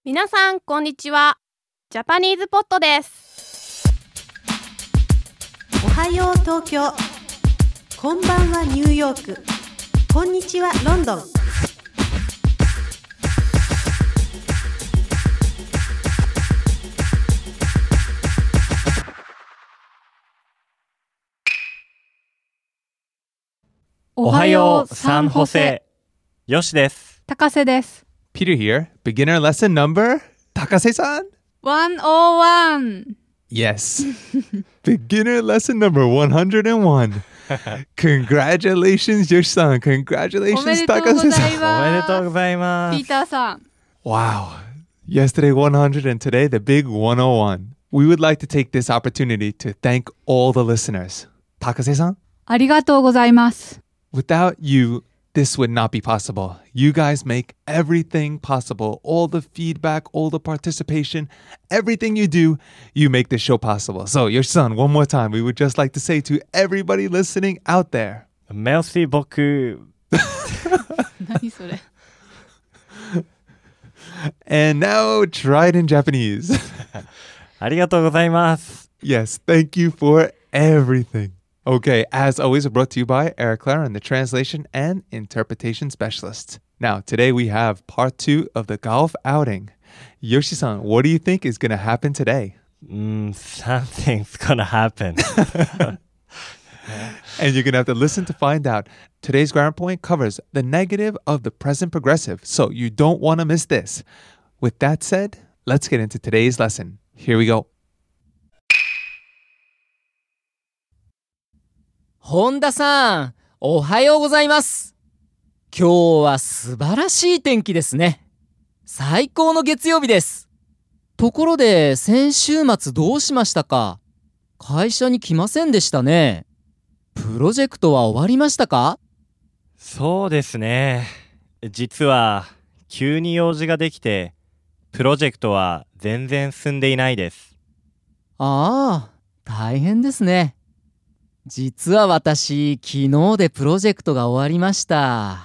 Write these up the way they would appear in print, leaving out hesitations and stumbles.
皆さんこんにちは。ジャパニーズポットです。 おはよう東京、こんばんはニューヨーク、こんにちはロンドン。 おはようサンホセ。よしです。 高瀬です。 Peter here. Beginner lesson number Takase-san? 101. Yes. Beginner lesson number 101. Congratulations, Yoshi-san. Congratulations, おめでとうござい Takase-san. ます。 おめでとうございまピーす。 ターさん。 Wow. Yesterday 100 and today the big 101. We would like to take this opportunity to thank all the listeners. Takase-san? ありがとうございます。 Without you, this would not be possible. You guys make everything possible. All the feedback, all the participation, everything you do, you make the show possible. So, Yoshi-san, one more time, we would just like to say to everybody listening out there. Merci beaucoup. 何それ。 And now, try it in Japanese. ありがとうございます。 Yes, thank you for everything. Okay, as always, brought to you by Eric Claren, the translation and interpretation specialist. Now, today we have part 2 of the golf outing. Yoshi-san, what do you think is going to happen today? Something's gonna happen. And you're going to have to listen to find out. Today's grammar point covers the negative of the present progressive, so you don't want to miss this. With that said, let's get into today's lesson. Here we go. 本田さん、おはようございます。今日は素晴らしい天気ですね。最高の月曜日です。ところで、先週末どうしましたか？会社に来ませんでしたね。プロジェクトは終わりましたか？ そうですね。実は急に用事ができて、プロジェクトは全然進んでいないです。 ああ、大変ですね。実は私、昨日でプロジェクトが終わりました。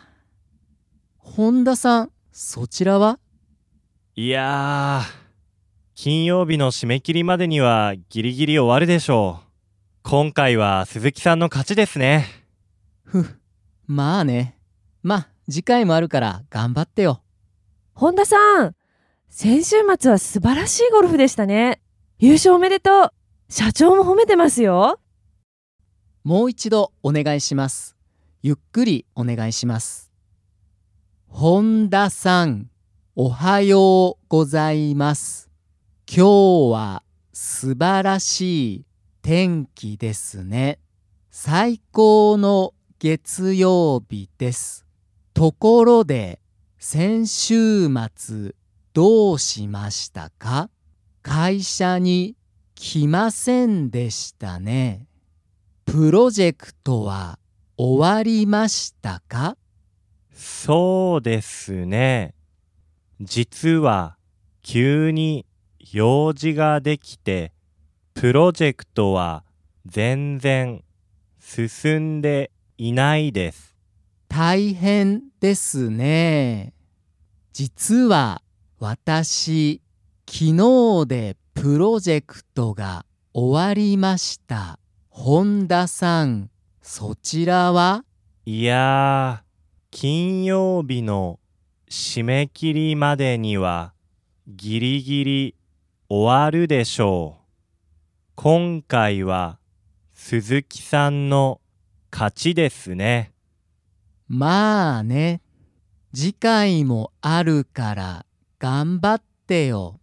本田さん、そちらは？ いやー、金曜日の締め切りまでにはギリギリ終わるでしょう。今回は鈴木さんの勝ちですね。 まあね。次回もあるから頑張ってよ。 本田さん、先週末は素晴らしいゴルフでしたね。優勝おめでとう。社長も褒めてますよ。 もう一度お願いします。ゆっくりお願いします。本田さん、おはようございます。今日は素晴らしい天気ですね。最高の月曜日です。ところで、先週末どうしましたか？会社に来ませんでしたね。プロジェクトは終わりましたか？ そうですね。実は急に用事ができて、プロジェクトは全然進んでいないです。 大変ですね。実は私、昨日でプロジェクトが終わりました。本田さん、そちらは？ いやー、金曜日の締め切りまでにはギリギリ終わるでしょう。今回は鈴木さんの勝ちですね。 まあね。次回もあるから頑張ってよ。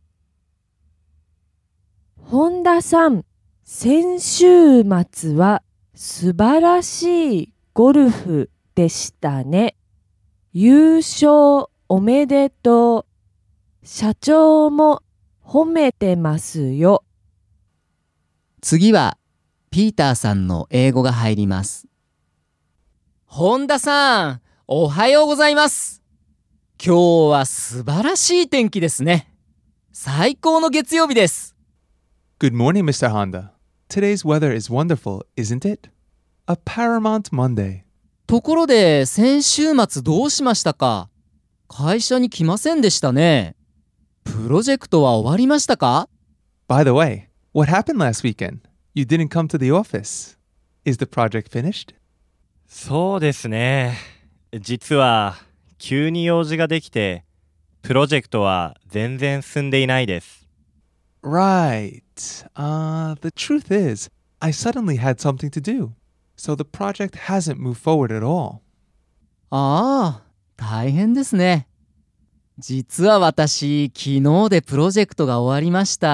本田さん、先週末は素晴らしいゴルフでしたね。優勝おめでとう。社長も褒めてますよ。 次はピーターさんの英語が入ります。本田さん、おはようございます。今日は素晴らしい天気ですね。最高の月曜日です。 Good morning, Mr. Honda. Today's weather is wonderful, isn't it? A paramount Monday. ところで先週末どうしましたか？会社に来ませんでしたね。 プロジェクトは終わりましたか？ By the way, what happened last weekend? You didn't come to the office. Is the project finished? そうですね。実は急に用事ができて、プロジェクトは全然進んでいないです。 Right. The truth is, I suddenly had something to do. So the project hasn't moved forward at all. ああ、大変ですね。実は私、昨日でプロジェクトが終わりました。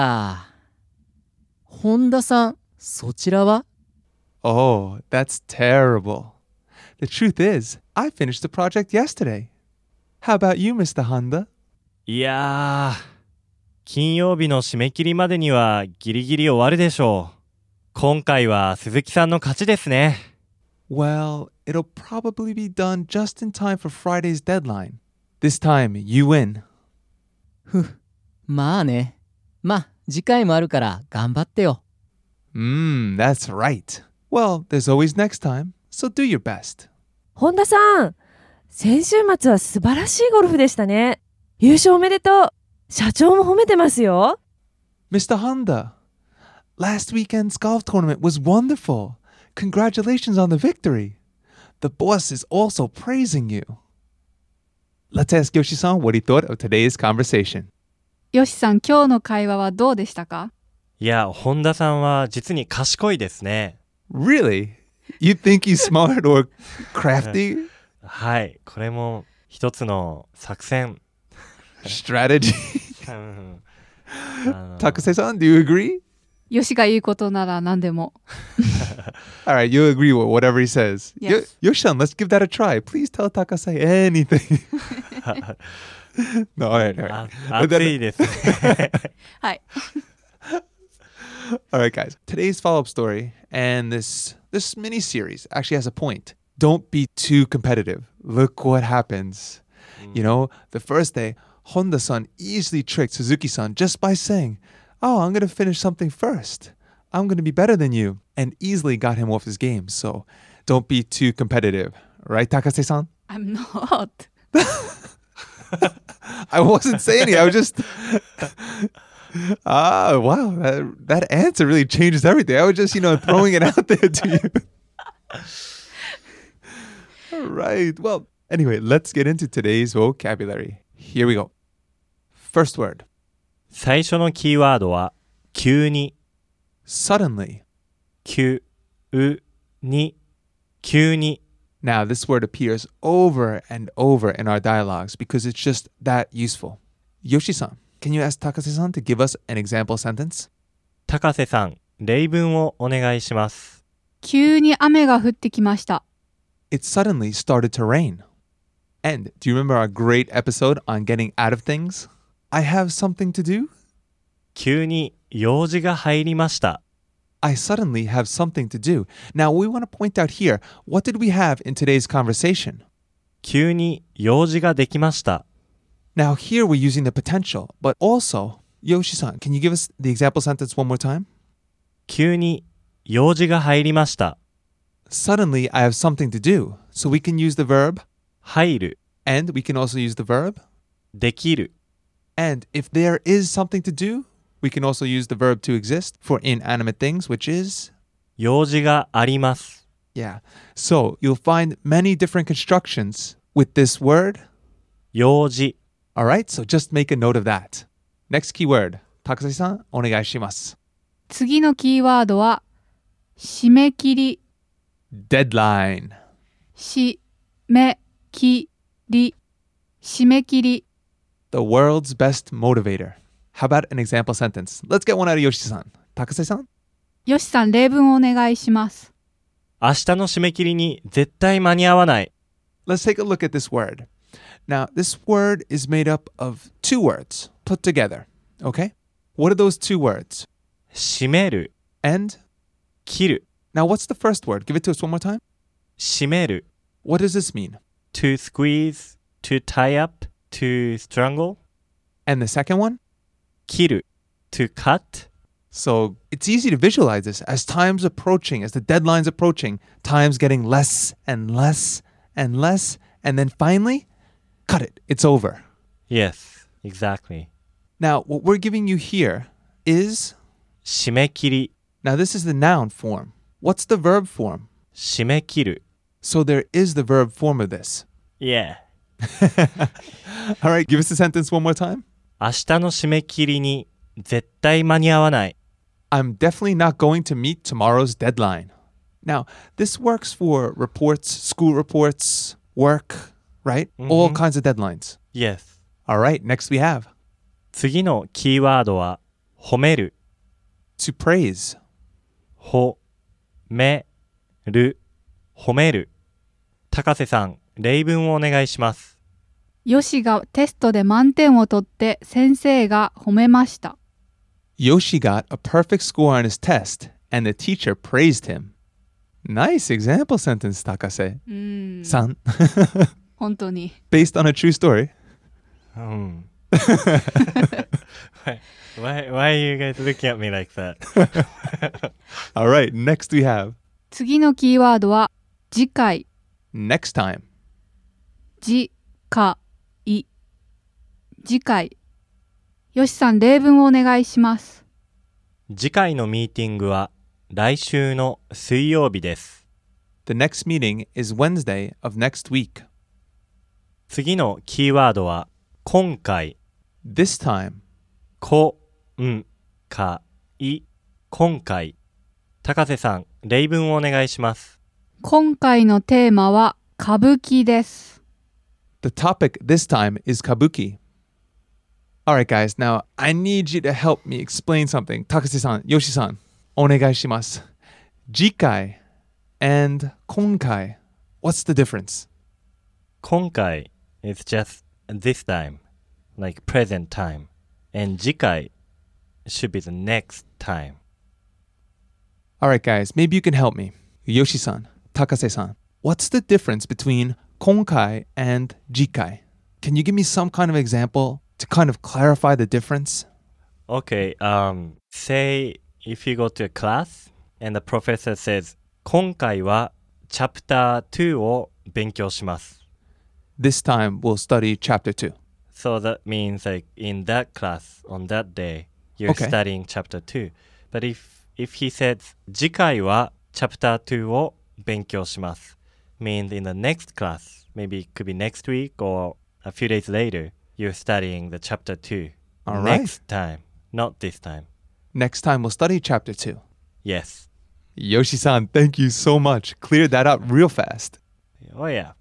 本田さん、そちらは？ Oh, that's terrible. The truth is, I finished the project yesterday. How about you, Mr. Honda? いやー、金曜日の締め切りまでにはギリギリ終わるでしょう。今回は鈴木さんの勝ちですね。 Well, it'll probably be done just in time for Friday's deadline. This time, you win. まあね。次回もあるから頑張ってよ。 That's right. Well, there's always next time, so do your best. 本田さん、先週末は素晴らしいゴルフでしたね。優勝おめでとう。社長も褒めてますよ。 Mr. Honda, last weekend's golf tournament was wonderful. Congratulations on the victory. The boss is also praising you. Let's ask Yoshi-san what he thought of today's conversation. よしさん、今日の会話はどうでしたか？ いや、本田さんは実に賢いですね。 Really? You think he's smart or crafty? はい、これも一つの作戦。 Strategy? あの Takase-san, do you agree? よしが言うことなら何でも。 All right, you agree with whatever he says. Yes. Yoshi-san, let's give that a try. Please tell Takase anything. No, all right. あ熱いですね。 はい。 All right, guys. Today's follow-up story and this mini series actually has a point. Don't be too competitive. Look what happens. You know, the first day, Honda-san easily tricked Suzuki-san just by saying, "Oh, I'm going to finish something first. I'm going to be better than you," and easily got him off his game. So, don't be too competitive. Right, Takase-san? I'm not. I wasn't saying it. I was just... wow. That answer really changes everything. I was just, throwing it out there to you. All right. Well, anyway, let's get into today's vocabulary. Here we go. First word. 最初のキーワードは急に、 Suddenly. 急に、急に。 Now, this word appears over and over in our dialogues because it's just that useful. Yoshi-san, can you ask Takase-san to give us an example sentence? 高瀬さん、例文をお願いします。 急に雨が降ってきました。 It suddenly started to rain. And do you remember our great episode on getting out of things? I have something to do. 急に用事が入りました。 I suddenly have something to do. Now, we want to point out here, what did we have in today's conversation? 急に用事ができました。 Now, here we're using the potential, but also, Yoshi-san, can you give us the example sentence one more time? 急に用事が入りました。 Suddenly, I have something to do. So we can use the verb, 入る、 and we can also use the verb. できる。 And if there is something to do, we can also use the verb to exist for inanimate things, which is... 用事があります。 Yeah. So you'll find many different constructions with this word. 用事。 All right, so just make a note of that. Next keyword. Takase-san, onegaishimasu. 次のキーワードは、締め切り、 Deadline. 締め切り、締め切り。 The world's best motivator. How about an example sentence? Let's get one out of Yoshi-san. Takase-san? よしさん、例文をお願いします。 明日の締め切りに絶対間に合わない。 Let's take a look at this word. Now, this word is made up of two words put together. Okay? What are those two words? 締める、 And? 切る、 Now, what's the first word? Give it to us one more time. 締める。 What does this mean? to squeeze, to tie up, to strangle. And the second one? 切る、to cut. So it's easy to visualize this as time's approaching, as the deadline's approaching, time's getting less and less and less, and then finally, cut it. It's over. Yes, exactly. Now, what we're giving you here is, 締め切り now this is the noun form. What's the verb form? 締め切る So there is the verb form of this. Yeah. All right, give us the sentence one more time. 明日の締め切りに絶対間に合わない I'm definitely not going to meet tomorrow's deadline. Now, this works for reports, school reports, work, right? All kinds of deadlines. Yes. All right, next we have 次のキーワードは褒める to praise. 褒める褒める高瀬さん例文をお願いしますよしがテストで満点を取って先生が褒めました。 Yoshi got a perfect score on his test, and the teacher praised him. Nice example sentence, Takase-san. 本当に。 Based on a true story. Why are you guys looking at me like that? All right, next we have 次のキーワードは次回。 next time. 次回。次回。よしさん、例文をお願いします。 次回のミーティングは来週の水曜日です。 The next meeting is Wednesday of next week. 次のキーワードは今回 This time. こんかい今回高瀬さん例文をお願いします今回のテーマは歌舞伎です。 The topic this time is kabuki. All right, guys. Now, I need you to help me explain something. Takase-san, Yoshi-san, onegaishimasu. Jikai and konkai. What's the difference? 今回 is just this time like present time and 次回 should be the next time. All right, guys. Maybe you can help me. Yoshi-san, Takase-san. What's the difference between konkai and jikai? Can you give me some kind of example to kind of clarify the difference? Okay, say if you go to a class and the professor says 今回は chapter 2を勉強します This time we'll study chapter 2. So that means like in that class on that day you're Okay. studying chapter 2 But if he says 次回は chapter 2を勉強します means in the next class maybe it could be next week or a few days later you're studying the chapter 2 All right. next time not this time Next time we'll study chapter 2. Yes Yoshi-san, thank you so much. Cleared that up real fast. Oh yeah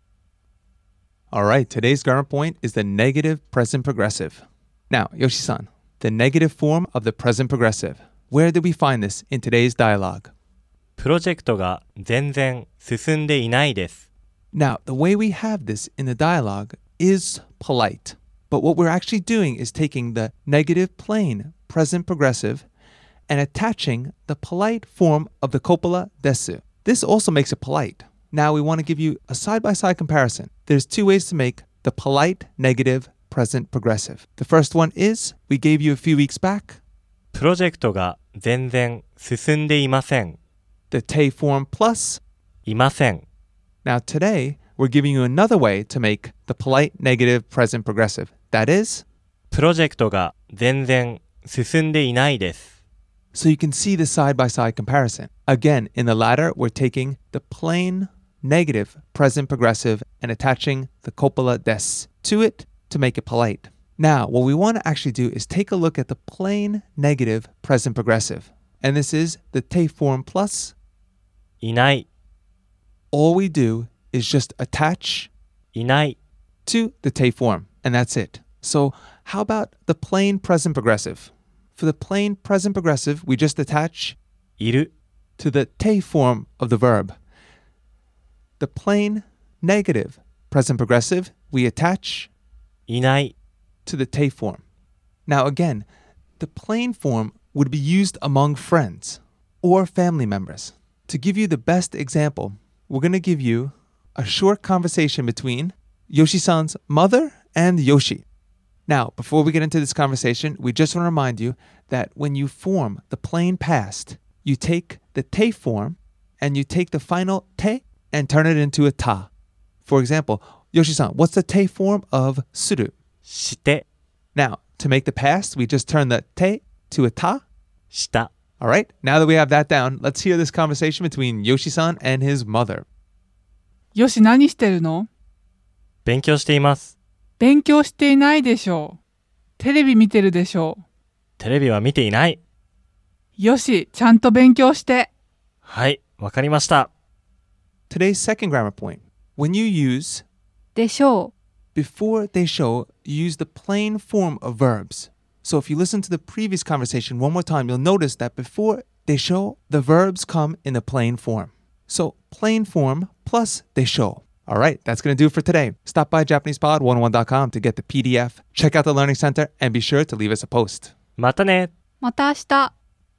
All right, today's grammar point is the negative present progressive. Now, Yoshi-san, the negative form of the present progressive. Where did we find this in today's dialogue? プロジェクトが全然進んでいないです Now, the way we have this in the dialogue is polite. But what we're actually doing is taking the negative plain present progressive and attaching the polite form of the copula desu. This also makes it polite. Now we want to give you a side-by-side comparison. There's two ways to make the polite negative present progressive. The first one is, we gave you a few weeks back, プロジェクトが全然進んでいません the te form plus. いません Now today, we're giving you another way to make the polite negative present progressive. That is, プロジェクトが全然進んでいないです so you can see the side-by-side comparison. Again, in the latter, we're taking the plain negative present progressive and attaching the copula des to it to make it polite. Now, what we want to actually do is take a look at the plain negative present progressive. And this is the te form plus. いない All we do is just attach いない to the te form, and that's it. So how about the plain present progressive? For the plain present progressive, we just attach いる to the te form of the verb. The plain negative present progressive, we attach いない to the te form. Now again, the plain form would be used among friends or family members. To give you the best example, we're going to give you a short conversation between Yoshi-san's mother and Yoshi. Now, before we get into this conversation, we just want to remind you that when you form the plain past, you take the te form and you take the final te and turn it into a ta. For example, Yoshi-san, what's the te form of suru? して Now, To make the past, we just turn the te to a ta. した All right, now that we have that down, let's hear this conversation between Yoshi-san and his mother. よし、何してるの？ 勉強しています。 勉強していないでしょう。テレビ見てるでしょう。 テレビは見ていない。 よし、ちゃんと勉強して。 はい、わかりました。 Today's second grammar point. When you use でしょ before they show, you use the plain form of verbs. So if you listen to the previous conversation one more time, you'll notice that before they show, the verbs come in the plain form. So plain form plus they show. All right, that's going to do it for today. Stop by JapanesePod101.com to get the PDF, check out the Learning Center, and be sure to leave us a post. またね。 う。また明日。